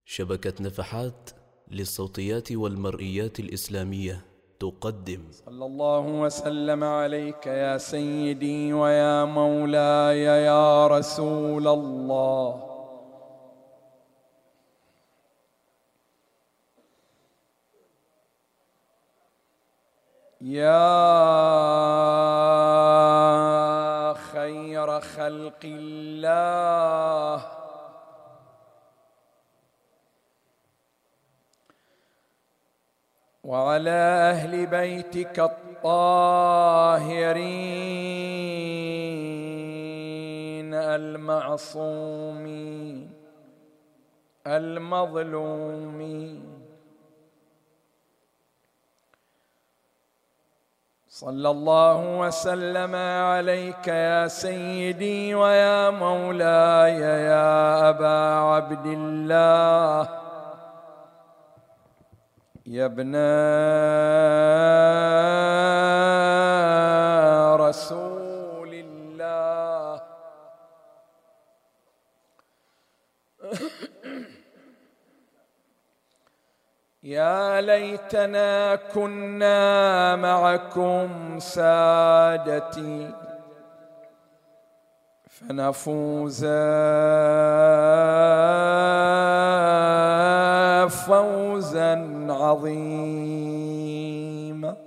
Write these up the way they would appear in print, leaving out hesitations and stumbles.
شبكة نفحات للصوتيات والمرئيات الإسلامية تقدم. صلى الله وسلم عليك يا سيدي ويا مولاي يا رسول الله. يا خير خلق الله وعلى أهل بيتك الطاهرين المعصومين المظلومين. صلى الله وسلم عليك يا سيدي ويا مولاي يا أبا عبد الله، يا ابن رسول الله. يا ليتنا كنا معكم سادتي فنفوز فوزا عظيما.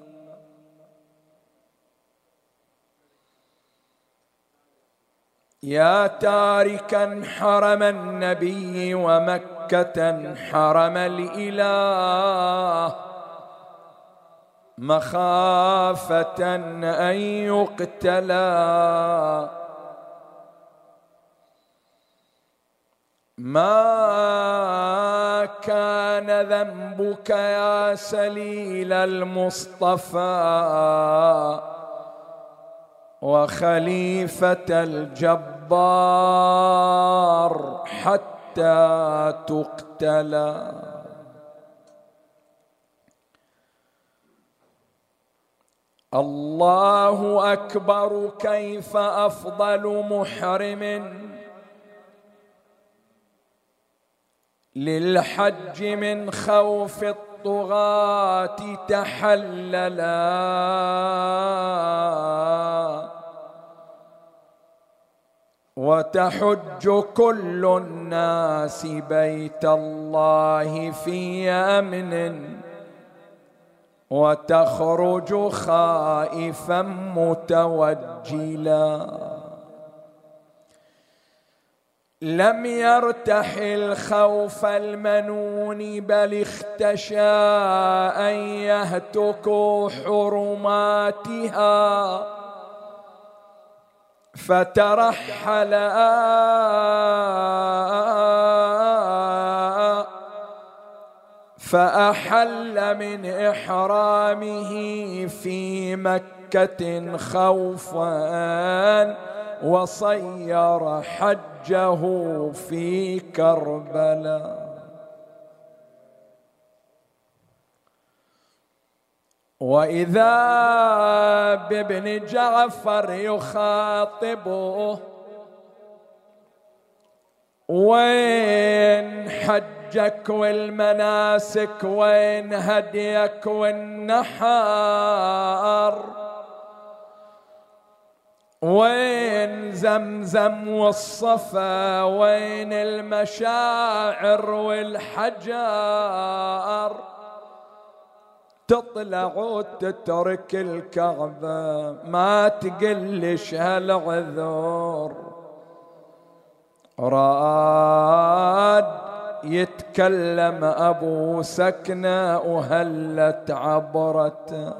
يا تاركا حرم النبي ومكة حرم الإله مخافة أن يقتلا، ما كان ذنبك يا سليل المصطفى وخليفة الجبار حتى تقتلا. الله أكبر، كيف أفضل محرم للحج من خوف الطغاة تحللا، وتحج كل الناس بيت الله في أمن، وتخرج خائفا متوجلا. لم يرتحل خوف المنون بل اختشى أن يهتكوا حرماتها، فترحل فأحل من إحرامه في مكة خوفا وصير حجه في كربلاء. وإذا بابن جعفر يخاطبه: وين حجك والمناسك، وين هديك والنحار، وين زمزم والصفا، وين المشاعر والحجار، تطلع وتترك الكعبة ما تقلش هالعذور. راد يتكلم أبو سكنة وهلت عبرته،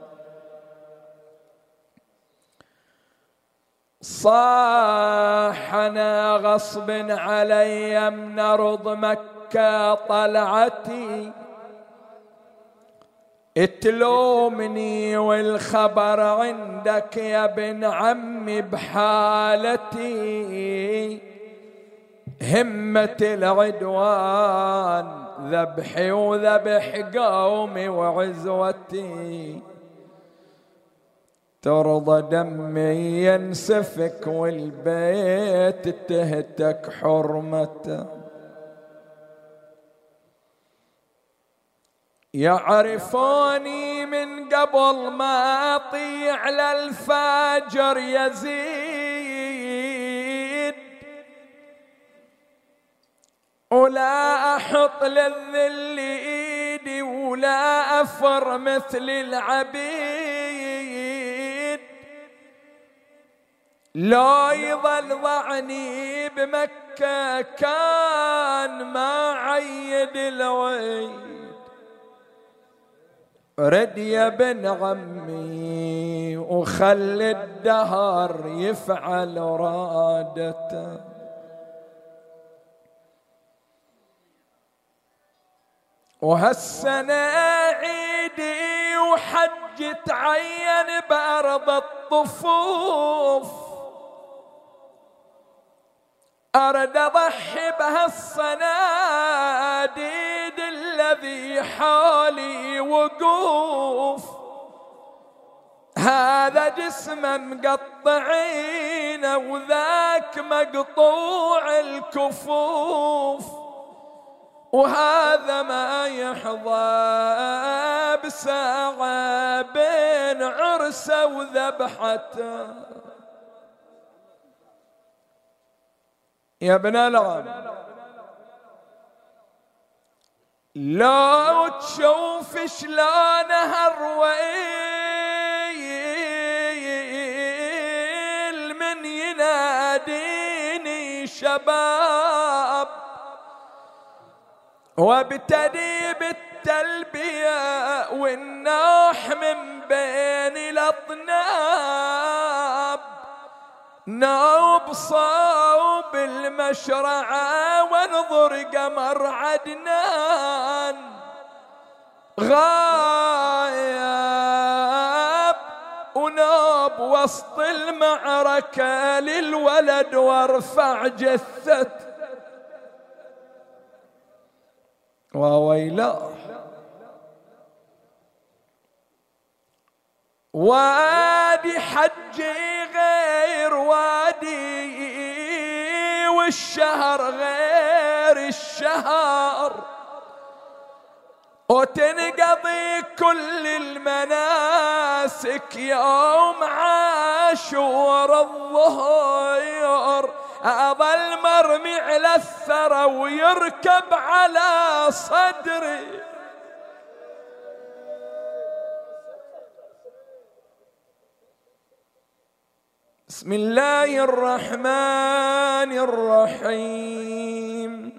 صاحنا غصب علي من أرض مكة طلعتي، اتلومني والخبر عندك يا ابن عمي بحالتي، همة العدوان ذبحي وذبح قومي وعزوتي، ترضى دمي ينسفك والبيت تهتك حرمته. يعرفوني من قبل ما أطيع للفجر يزيد، ولا أحط للذل إيدي ولا أفر مثل العبيد. لا يظل ضعني بمكة كان ما عيد الويد. رد يا بن عمي وخلي الدهر يفعل رادته. وهالسنة عيدي وحج تعين بأرض الطفوف، أرد أضحي بهالصناديد الذي حالي وقوف. هذا جسمه مقطعين وذاك مقطوع الكفوف، وهذا ما يحظى بساعة بين عرسه وذبحته. يا ابن العم لو تشوف شلون هالرويل من يناديني شباب، وابتدي بالتلبية والنوح من بين الأطناب، نوب صوب المشرعة وانظر قمر عدنان غايب، ونوب وسط المعركة للولد وارفع جثته. وويلاه وادي حجي غير وادي والشهر غير الشهر، وتنقضي كل المناسك يوم عاشور الظهر. أظل مرمي على الثرى ويركب على صدري. بسم الله الرحمن الرحيم.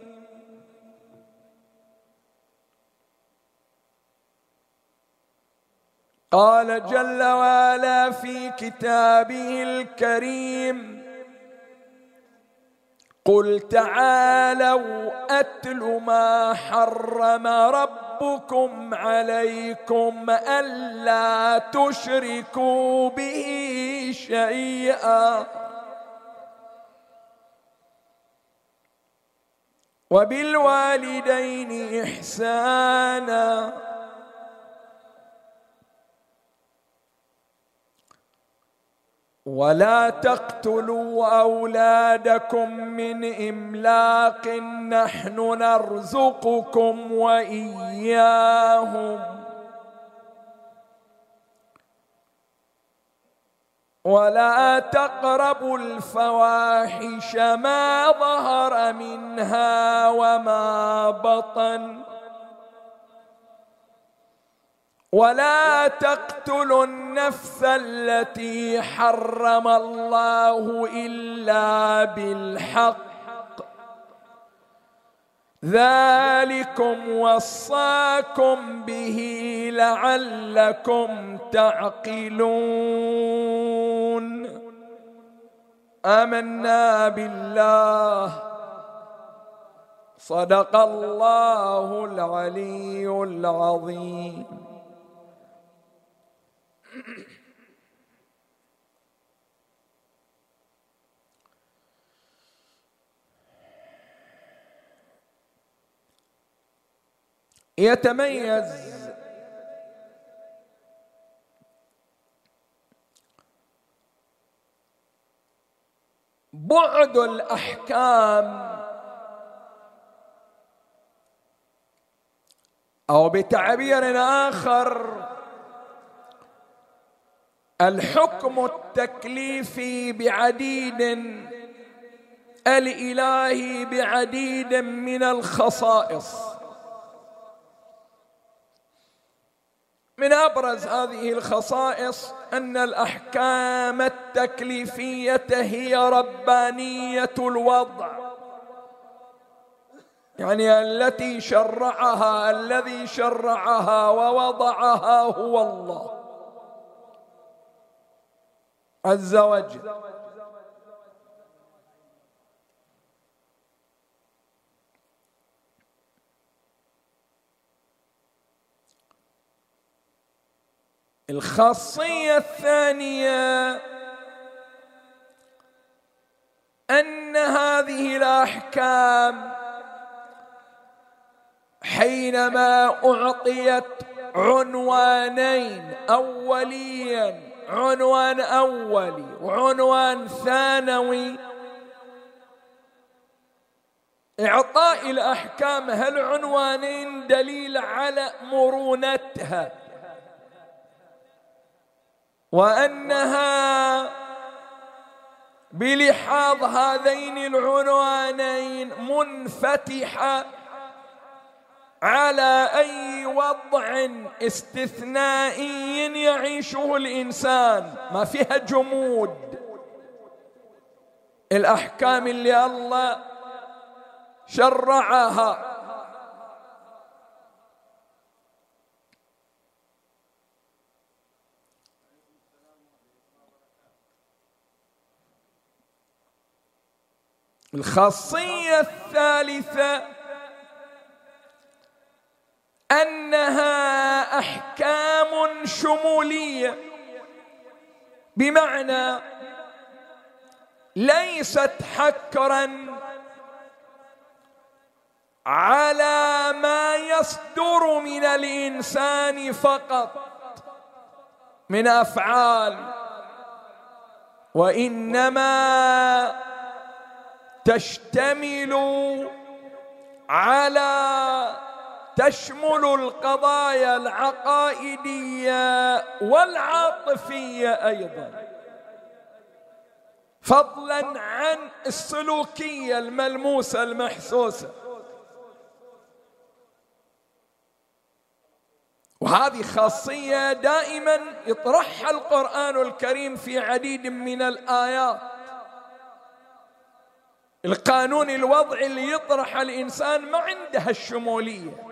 قال جل وعلا في كتابه الكريم: قل تعالوا أتل ما حرم ربكم عليكم ألا تشركوا به شيئا وبالوالدين إحسانا ولا تقتلوا أولادكم من إملاق نحن نرزقكم وإياهم ولا تقربوا الفواحش ما ظهر منها وما بطن ولا تقتلوا النفس التي حرم الله إلا بالحق ذلكم وصاكم به لعلكم تعقلون. آمنا بالله صدق الله العلي العظيم. يتميز بعد الأحكام أو بتعبير آخر الحكم التكليفي بعديد الإلهي بعديد من الخصائص. من أبرز هذه الخصائص أن الأحكام التكليفية هي ربانية الوضع، يعني التي شرعها الذي شرعها ووضعها هو الله عز وجل. الخاصية الثانية أن هذه الأحكام حينما أعطيت عنوانين أوليا، عنوان أولي وعنوان ثانوي، إعطاء الأحكام هالعنوانين دليل على مرونتها، وأنها بلحاظ هذين العنوانين منفتحة على أي وضع استثنائي يعيشه الإنسان، ما فيها جمود. الأحكام اللي الله شرعها الخاصية الثالثة أنها أحكام شمولية، بمعنى ليست حكرا على ما يصدر من الإنسان فقط من أفعال، وإنما تشمل القضايا العقائدية والعاطفية أيضا، فضلا عن السلوكية الملموسة المحسوسة. وهذه خاصية دائما يطرحها القرآن الكريم في عديد من الآيات. القانون الوضعي اللي يطرح الإنسان ما عنده الشمولية،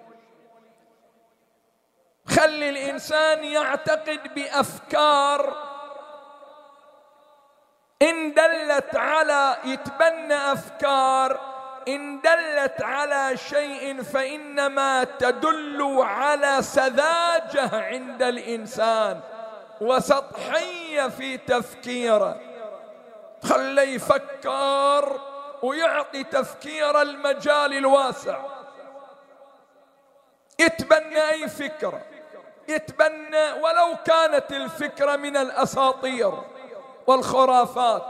خلي الإنسان يعتقد بأفكار إن دلت على يتبنى أفكار إن دلت على شيء فإنما تدل على سذاجة عند الإنسان وسطحية في تفكيره. خليه يفكر ويعطي تفكير المجال الواسع، يتبنى أي فكرة، يتبنى ولو كانت الفكرة من الأساطير والخرافات.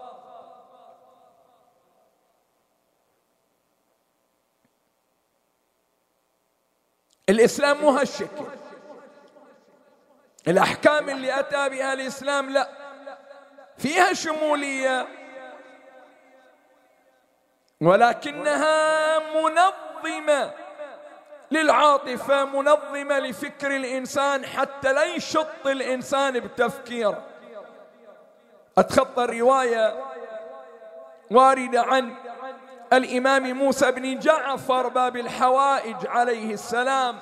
الإسلام مو هالشكل. الأحكام اللي أتى بها الإسلام لا، فيها شمولية ولكنها منظمة للعاطفة، منظمة لفكر الإنسان حتى لا يشط الإنسان بتفكيره. أتخطى الرواية واردة عن الإمام موسى بن جعفر باب الحوائج عليه السلام،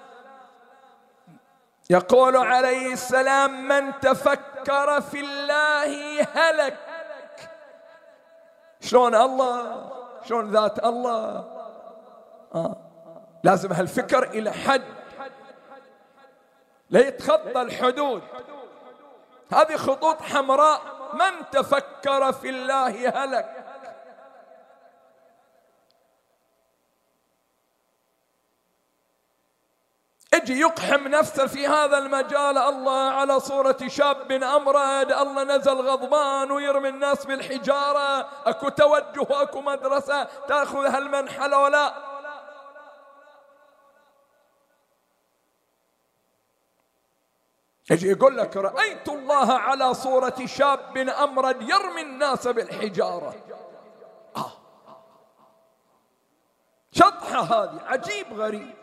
يقول عليه السلام: من تفكر في الله هلك. شلون الله؟ شلون ذات الله؟ لازم هالفكر إلى حد، لا يتخطى الحدود. هذه خطوط حمراء. من تفكر في الله هلك. اجي يقحم نفسه في هذا المجال، الله على صورة شاب أمرد، الله نزل غضبان ويرمي الناس بالحجارة، اكو توجه واكو مدرسة تأخذ هالمنحلة ولا يجي يقول لك رأيت الله على صورة شاب أمرد يرمي الناس بالحجارة. شطحة هذه، عجيب غريب.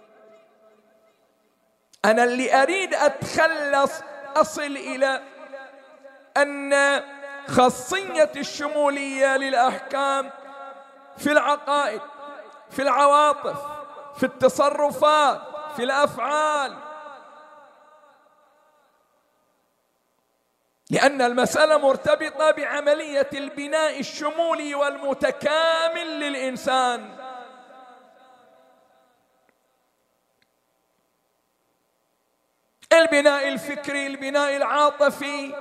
أنا اللي أريد أتخلص أصل إلى أن خاصية الشمولية للأحكام في العقائد، في العواطف، في التصرفات، في الأفعال، لأن المسألة مرتبطة بعملية البناء الشمولي والمتكامل للإنسان. البناء الفكري، البناء العاطفي.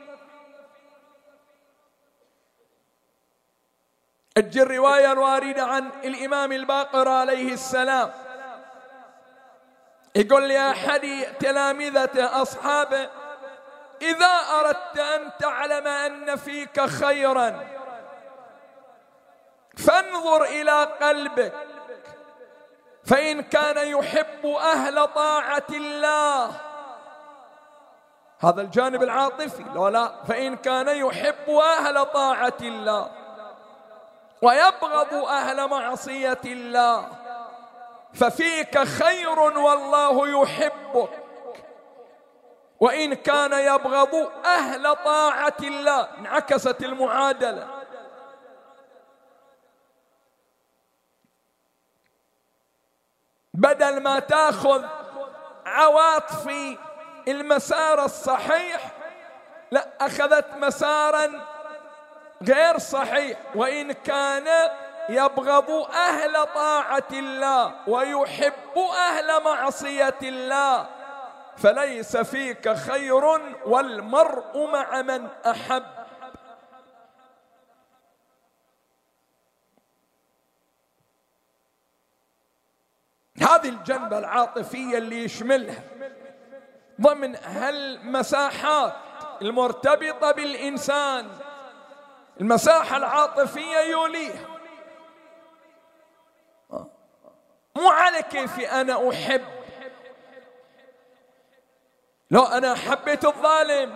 تجي الرواية الواردة عن الإمام الباقر عليه السلام، يقول لأحد تلامذته أصحابه: إذا أردت أن تعلم أن فيك خيرا فانظر إلى قلبك، فإن كان يحب أهل طاعة الله، هذا الجانب العاطفي، لو لا، فإن كان يحب أهل طاعة الله ويبغض أهل معصية الله ففيك خير والله يحبك، وإن كان يبغض أهل طاعة الله. انعكست المعادلة. بدل ما تأخذ عواطفي المسار الصحيح، لا، أخذت مسارا غير صحيح. وإن كان يبغض أهل طاعة الله ويحب أهل معصية الله فليس فيك خير والمرء مع من أحب. هذه الجنبة العاطفية اللي يشملها ضمن هالمساحات المرتبطة بالإنسان، المساحة العاطفية يوليها. مو على كيفي أنا أحب. لو أنا حبيت الظالم،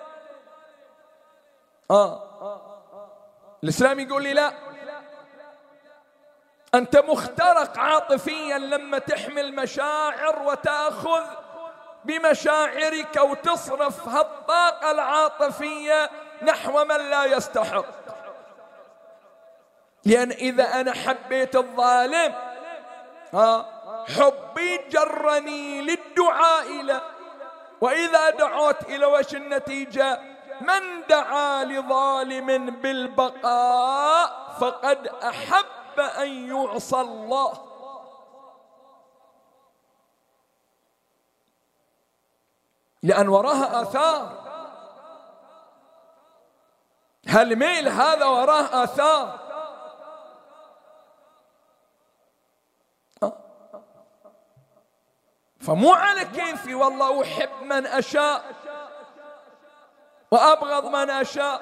الإسلام يقول لي لا، أنت مخترق عاطفيا لما تحمل مشاعر وتأخذ بمشاعرك وتصرف هالطاقة العاطفية نحو من لا يستحق. لأن إذا أنا حبيت الظالم، حبي جرني للدعاء له، وإذا دعوت إلى وش النتيجة؟ من دعا لظالم بالبقاء فقد أحب أن يعصى الله. لأن وراها آثار، هالميل هذا وراه آثار. فمو على كيفي والله أحب من أشاء وأبغض من أشاء.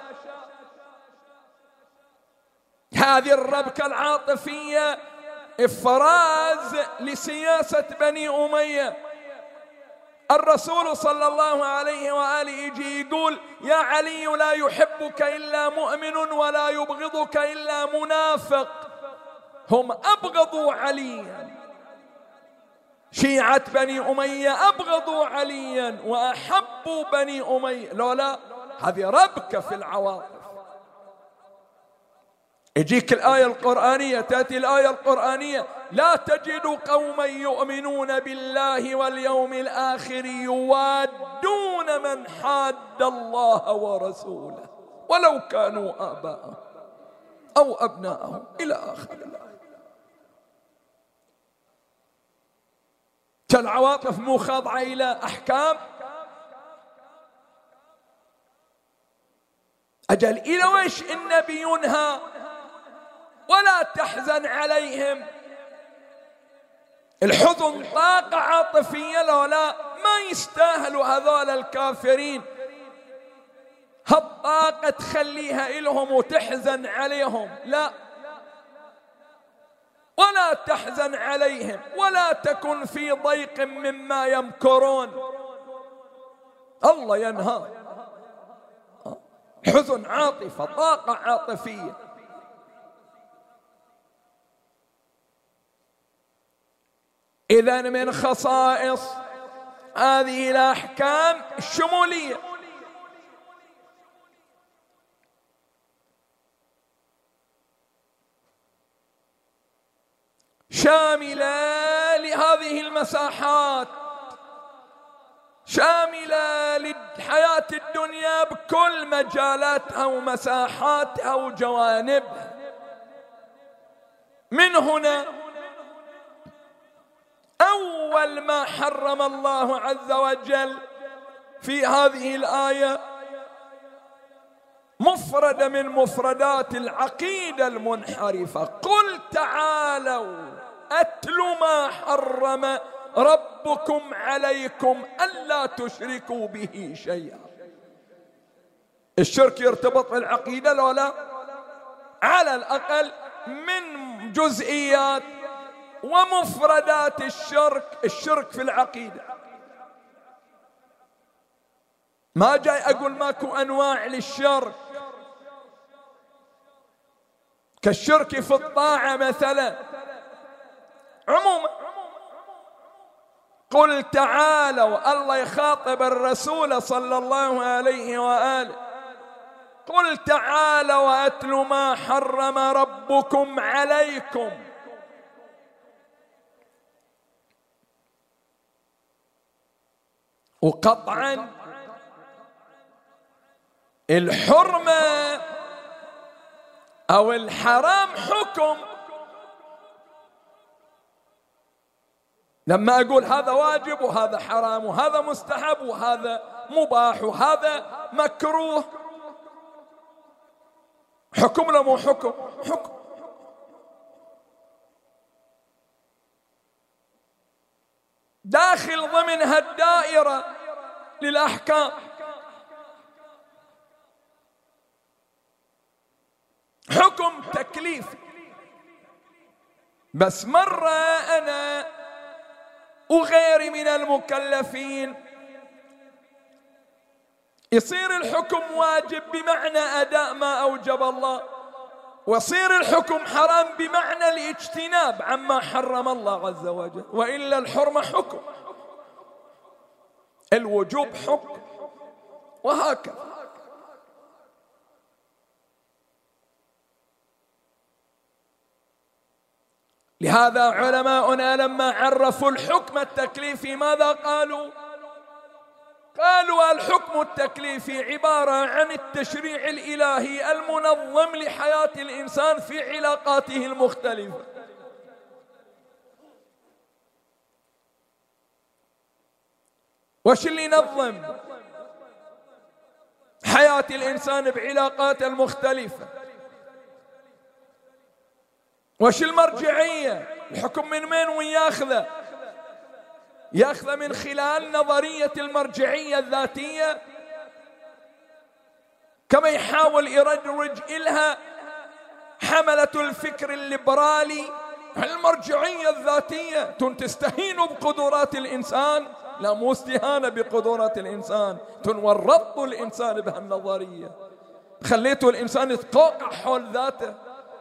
هذه الربكة العاطفية إفراز لسياسة بني أمية. الرسول صلى الله عليه وآله يجي يقول: يا علي لا يحبك إلا مؤمن ولا يبغضك إلا منافق. هم أبغضوا عليا، شيعة بني أمية أبغضوا عليا وأحبوا بني أمية. لولا هذه ربكة في العواطف. يجيك الآية القرآنية، تأتي الآية القرآنية: لا تجد قوما يؤمنون بالله واليوم الآخر يوادون من حاد الله ورسوله ولو كانوا آباءهم أو أبناءهم إلى آخر الآية. كالعواطف مو خاضعة إلى أحكام. أجل إلى وش النبي ينهى؟ ولا تحزن عليهم. الحزن طاقة عاطفية، لولا ما يستاهلوا هذول الكافرين هالطاقة تخليها إلهم وتحزن عليهم. لا، ولا تحزن عليهم ولا تكن في ضيق مما يمكرون. الله ينهى. حزن عاطفة، طاقة عاطفية. إذن من خصائص هذه الأحكام الشمولية. شاملة لهذه المساحات، شاملة للحياة الدنيا بكل مجالاتها ومساحاتها وجوانبها. من هنا أول ما حرم الله عز وجل في هذه الآية مفردة من مفردات العقيدة المنحرفة: قل تعالوا أتل ما حرم ربكم عليكم ألا تشركوا به شيئا. الشرك يرتبط بالعقيدة لو لا؟ على الأقل من جزئيات ومفردات الشرك في العقيدة. ما جاي أقول ماكو أنواع للشرك كالشرك في الطاعة مثلا. عموما قل تعالوا، الله يخاطب الرسول صلى الله عليه وآله: قل تعالوا أتل ما حرم ربكم عليكم. وقطعا الحرمة أو الحرام حكم. لما أقول هذا واجب وهذا حرام وهذا مستحب وهذا مباح وهذا مكروه، حكم لا مو حكم؟ حكم. داخل ضمن هالدائرة للأحكام. حكم تكليفي. بس مرة أنا وغيري من المكلفين يصير الحكم واجب بمعنى أداء ما أوجب الله، ويصير الحكم حرام بمعنى الاجتناب عما حرم الله عز وجل. وإلا الحرمة حكم، الوجوب حكم، وهكذا. لهذا علماؤنا لما عرفوا الحكم التكليفي ماذا قالوا؟ قالوا الحكم التكليفي عبارة عن التشريع الإلهي المنظم لحياة الإنسان في علاقاته المختلفة. وش اللي ينظم حياة الإنسان بعلاقاته المختلفة؟ وش المرجعية؟ الحكم من وين وياخذه؟ ياخذه من خلال نظرية المرجعية الذاتية، كما يحاول يروج إلها حملة الفكر الليبرالي. المرجعية الذاتية تستهين بقدرات الإنسان؟ لا، مو استهانة بقدرات الإنسان، ورطوا الإنسان بهالنظرية، خليتوا الإنسان يتقوقع حول ذاته،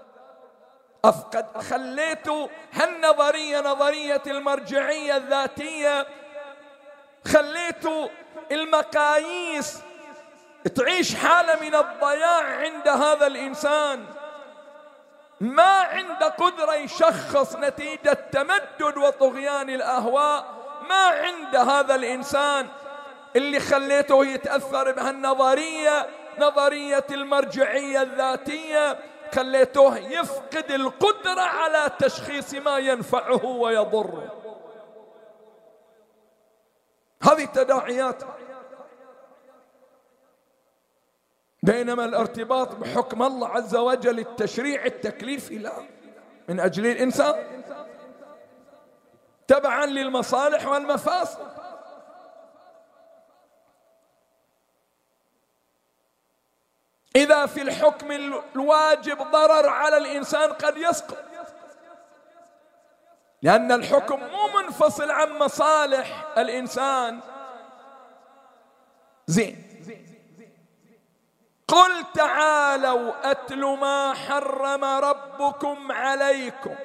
خليتوا هالنظرية نظرية المرجعية الذاتية، خليتوا المقاييس تعيش حالة من الضياع عند هذا الإنسان، ما عنده قدرة يشخص نتيجة تمدد وطغيان الأهواء، ما عند هذا الإنسان اللي خليته يتأثر بهالنظرية نظرية المرجعية الذاتية، خليته يفقد القدرة على تشخيص ما ينفعه ويضره. هذه التداعيات. بينما الارتباط بحكم الله عز وجل التشريع التكليفي لا، من أجل الإنسان تبعا للمصالح والمفاسد. إذا في الحكم الواجب ضرر على الإنسان قد يسقط، لأن الحكم مو منفصل عن مصالح الإنسان، زين. قل تعالوا أتل ما حرم ربكم عليكم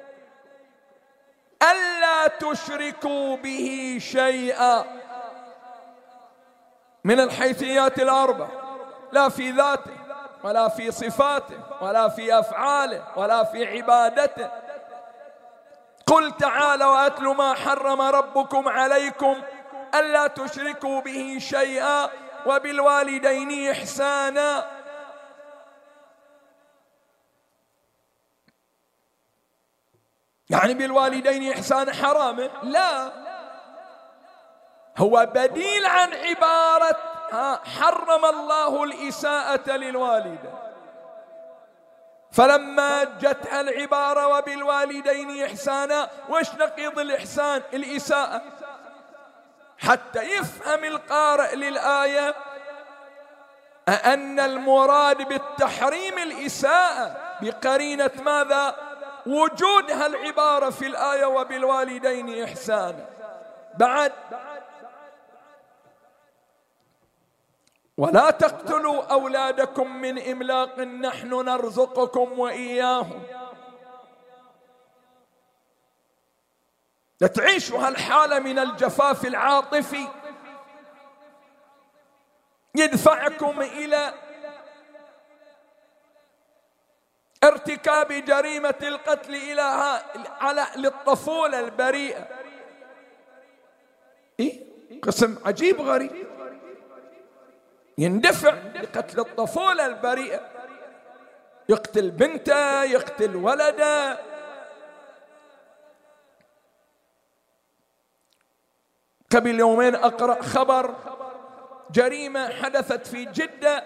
ألا تشركوا به شيئا من الحيثيات الأربع، لا في ذاته ولا في صفاته ولا في أفعاله ولا في عبادته. قل تعالوا أتل ما حرم ربكم عليكم ألا تشركوا به شيئا وبالوالدين إحسانا. يعني بالوالدين إحسان حرامه؟ لا، هو بديل عن عبارة حرم الله الإساءة للوالدين. فلما جتها العبارة وبالوالدين إحسانا، وش نقيض الإحسان؟ الإساءة. حتى يفهم القارئ للآية أن المراد بالتحريم الإساءة بقرينة ماذا؟ وجود هالعبارة في الآية وبالوالدين إحسانا. بعد ولا تقتلوا أولادكم من إملاق نحن نرزقكم وإياهم. لتعيشوا هالحالة من الجفاف العاطفي يدفعكم إلى ارتكاب جريمة القتل للطفولة البريئة. قسم عجيب غريب، يندفع لقتل الطفولة البريئة، يقتل بنته، يقتل ولده. قبل يومين أقرأ خبر جريمة حدثت في جدة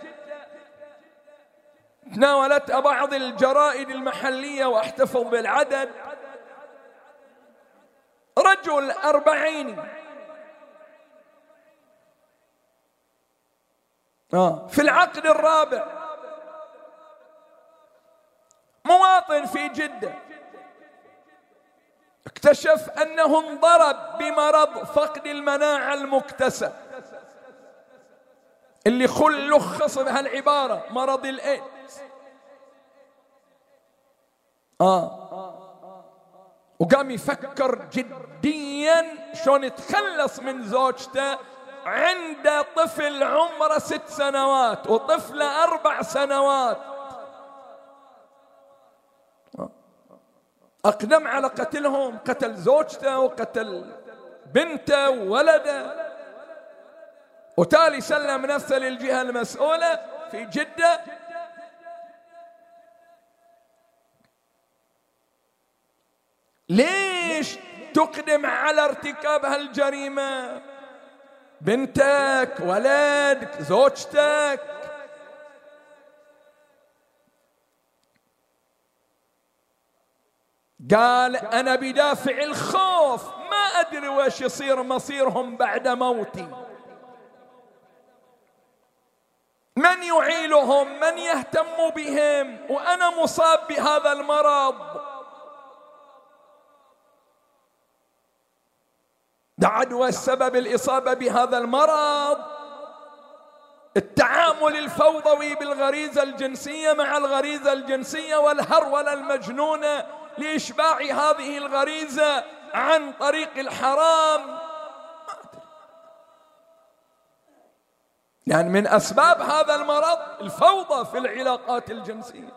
تناولتها بعض الجرائد المحلية واحتفظ بالعدد. رجل 40 في العقد الرابع، مواطن في جدة، اكتشف أنه انضرب بمرض فقد المناعة المكتسب اللي لخص بهالعبارة مرض الإيدز. وقام يفكر جديا شلون يتخلص من زوجته. عنده طفل عمره 6 سنوات وطفلة 4 سنوات. أقدم على قتلهم، قتل زوجته وقتل بنته وولده، وتالي سلم نفسه للجهة المسؤولة في جدة. ليش تقدم على ارتكاب هالجريمة بنتك، ولدك، زوجتك؟ قال أنا بدافع الخوف ما أدري وش يصير مصيرهم بعد موتي، من يعيلهم، من يهتم بهم، وأنا مصاب بهذا المرض. ده عدوى السبب الإصابة بهذا المرض التعامل الفوضوي بالغريزة الجنسية مع الغريزة الجنسية والهرولة المجنونة لإشباع هذه الغريزة عن طريق الحرام. يعني من أسباب هذا المرض الفوضى في العلاقات الجنسية،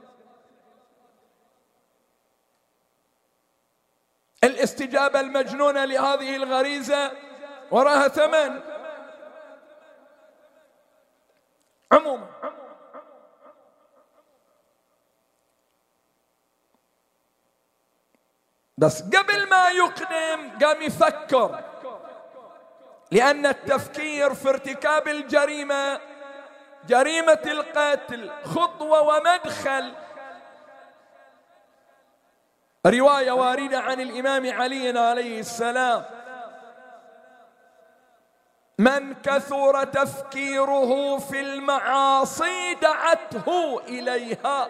الاستجابة المجنونة لهذه الغريزة وراها ثمن. عموما بس قبل ما يقدم قام يفكر، لأن التفكير في ارتكاب الجريمة، جريمة القتل، خطوة ومدخل. رواية واردة عن الإمام علي عليه السلام: من كثر تفكيره في المعاصي دعته إليها.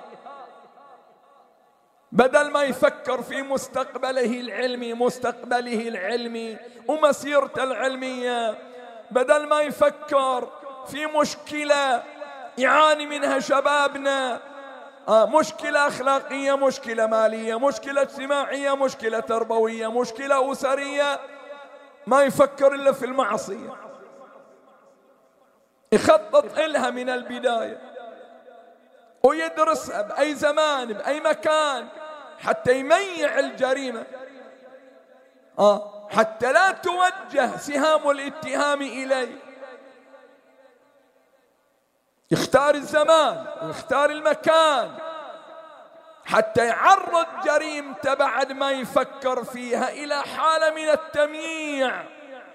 بدل ما يفكر في مستقبله العلمي ومسيرته العلمية، بدل ما يفكر في مشكلة يعاني منها شبابنا، مشكلة أخلاقية، مشكلة مالية، مشكلة اجتماعية، مشكلة تربوية، مشكلة أسرية، ما يفكر إلا في المعصية، يخطط إلها من البداية ويدرسها بأي زمان بأي مكان حتى يميع الجريمة، حتى لا توجه سهام الاتهام إليه. يختار الزمان ويختار المكان حتى يعرض جريمته بعد ما يفكر فيها إلى حالة من التمييع.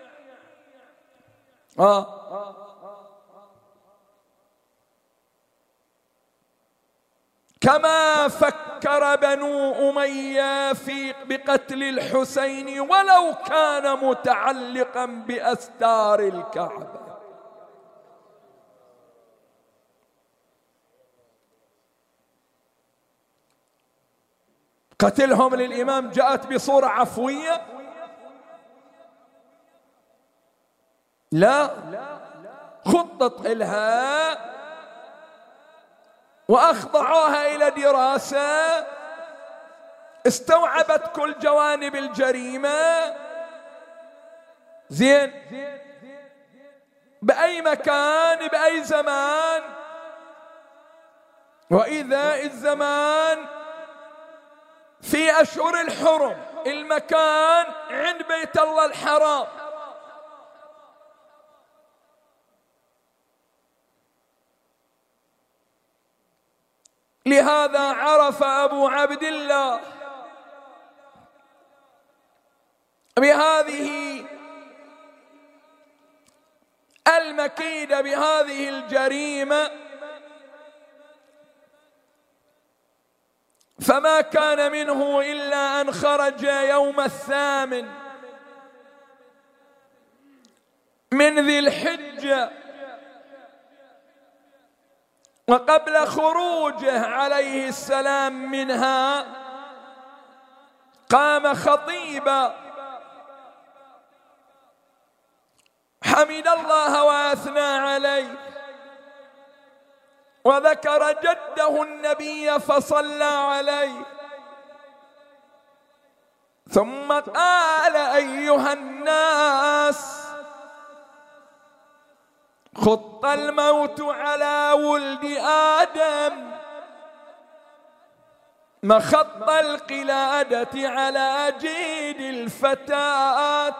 كما فكر بنو أمية بقتل الحسين ولو كان متعلقا بأستار الكعبة. قتلهم للإمام جاءت بصورة عفوية؟ لا، خطط لها وأخضعوها إلى دراسة استوعبت كل جوانب الجريمة. زين، بأي مكان بأي زمان، وإذا الزمان في أشهر الحرم، المكان عند بيت الله الحرام. لهذا عرف أبو عبد الله بهذه المكيدة، بهذه الجريمة، فما كان منه إلا أن خرج يوم 8 من ذي الحجة، وقبل خروجه عليه السلام منها قام خطيبا حمد الله وأثنى عليه، وذكر جده النبي فصلى عليه، ثم قال: أيها الناس، خط الموت على ولد آدم مخط القلادة على جيد الفتاة،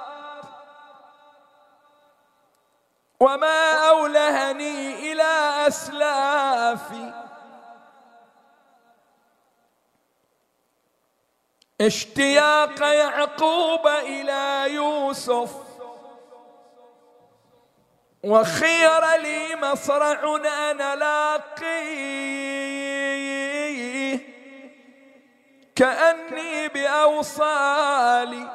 وما أولهني إلى أسلافي اشتياق يعقوب إلى يوسف، وخير لي مصرع أنا لاقيه، كأني بأوصالي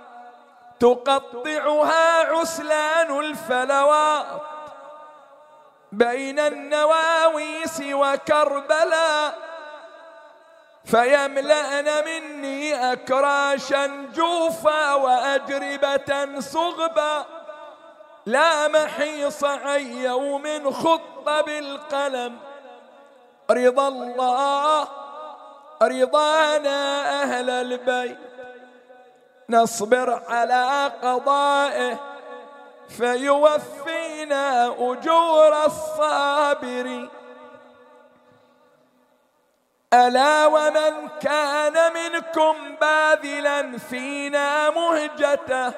تقطعها عسلان الفلوات بين النواويس وكربلاء، فيملأن مني أكراشا جوفا وأجربة صغبا، لا محيص عن يوم خط بالقلم، رضا الله رضانا أهل البيت، نصبر على قضائه فيوفينا أجور الصابرين. ألا ومن كان منكم باذلا فينا مهجته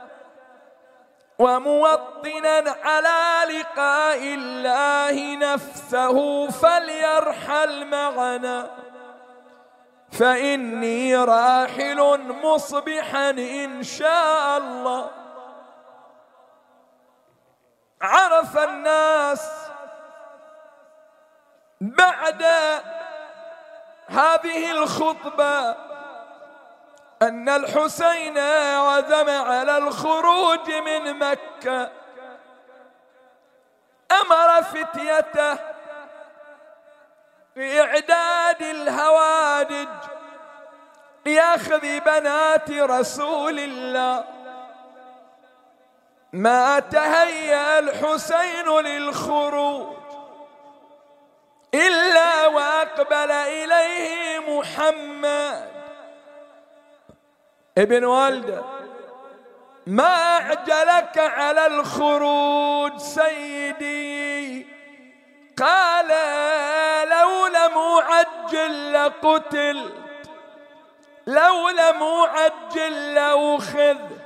وموطنا على لقاء الله نفسه فليرحل معنا، فإني راحل مصبحا إن شاء الله. عرف الناس بعد هذه الخطبة أن الحسين عزم على الخروج من مكة، أمر فتيته بإعداد الهوادج ليأخذ بنات رسول الله، ما تهيأ الحسين للخروج إلا وأقبل إليه محمد ابن والده. ما أعجلك على الخروج سيدي؟ قال لو لم أعجل لقتلت، لو لم أعجل لأخذت.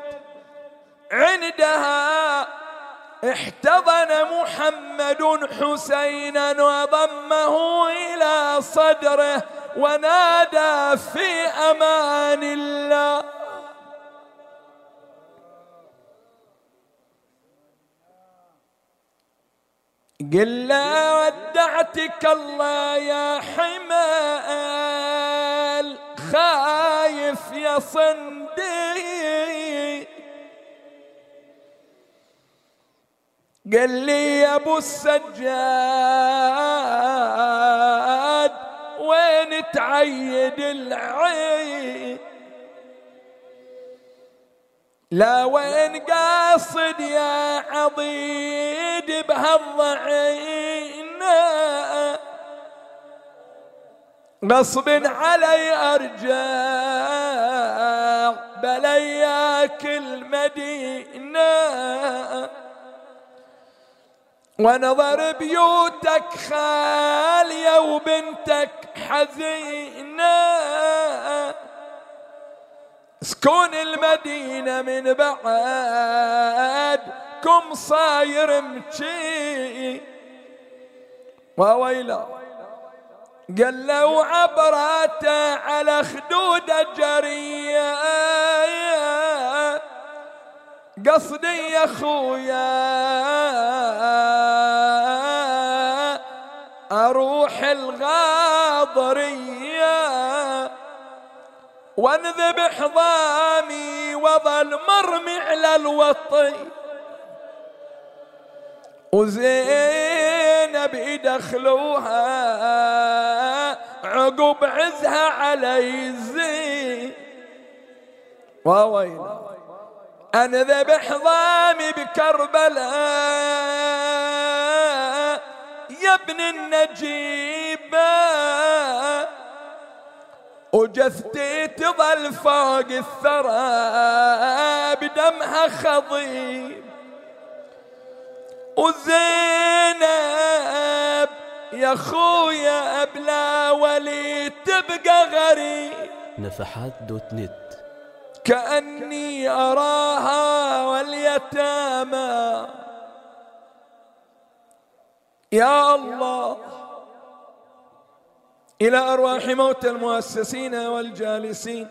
عندها احتضن محمد حسينا وضمه إلى صدره ونادى في أمان الله. قل لا ودعتك الله يا حمال، خايف يا صندي. قال لي يا ابو السجاد وين تعيد العين؟ لا وين قاصد يا عضيد بهالضعين؟ غصب علي ارجع بلياك المدينة، ونظر بيوتك خالية وبنتك حزينة. سكون المدينة من بعدكم صاير مشي وويلا. قال لو عبراته على خدود جرية، قصدي يا خويا اروح الغاضرية وانذبح ضامي وظل مرمي على الوطي، وزينب يدخلوها عقب عزها علي الزين. وويلا انذبح ضامي بكربلاء يا ابن النجيبة، وجثتي تظل فوق الثرى بدمها خضيب. وزينب يا خويا بلا ولي تبقى غريب. نفحات.net كأني أراها واليتامى. يا الله، إلى أرواح موتى المؤسسين والجالسين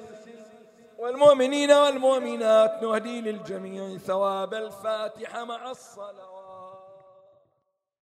والمؤمنين والمؤمنات نهدي للجميع ثواب الفاتحة مع الصلوات.